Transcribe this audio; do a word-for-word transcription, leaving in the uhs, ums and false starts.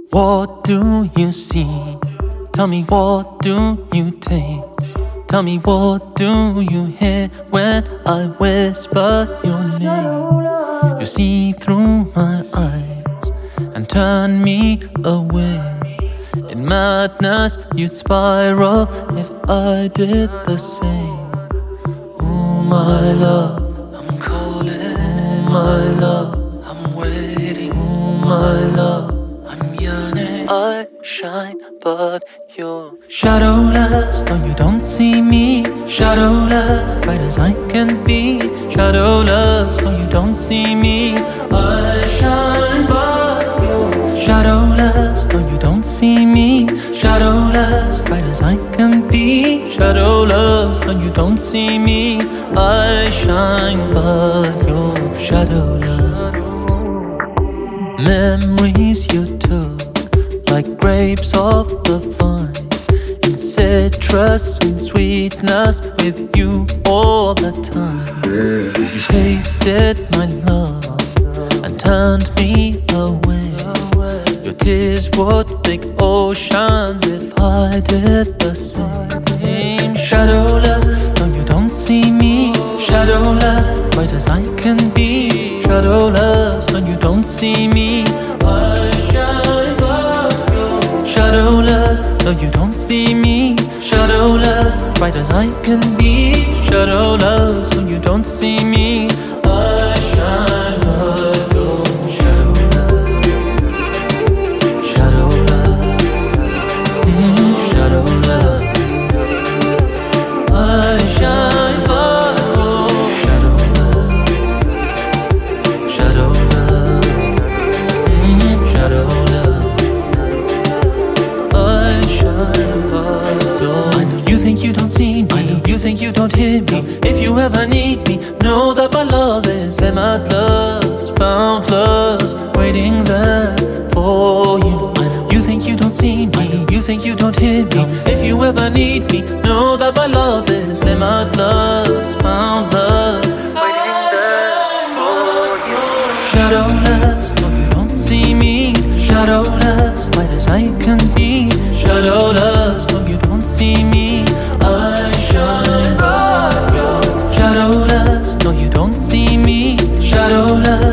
What do you see? Tell me, what do you taste? Tell me, what do you hear when I whisper your name? You see through my eyes and turn me away. In madness you spiral if I did the same. Oh my love, I'm calling. Oh my love, I'm waiting. Oh my love, I shine, but you're shadowless. No, you don't see me. Shadowless, bright as I can be. Shadowless, no, you don't see me. I shine, but you're shadowless. No, you don't see me. Shadowless, bright as I can be. Shadowless, no, you don't see me. I shine, but you're shadowless. Memories you took like grapes off the vine, in citrus and sweetness with you all the time. You tasted my love and turned me away. Your tears would make oceans if I did the same. Shadowless, no, you don't see me. Shadowless, bright as I can be. Shadowless, no, you don't see me. I shine, shadowless, no, you don't see me. Shadowless, bright as I can be. Shadowless, no, you don't see me. I shine, but you're shadowless. Shadowless, mm, shadowless. I shine, but you're shadowless. Shadowless, mm, shadowless. I know you think you don't see me. I know you think you don't hear me. If you ever need me, know that my love is limitless, boundless, waiting there for you. I know you think you don't see me. I know you think you don't hear me. If you ever need me, know that my love is limitless, boundless, waiting there for you. Shadowless, no, you don't see me. Shadowless, light as I can be. Shadowless, no, you don't see me. I shine, but you're shadowless, no, you don't see me. Shadowless.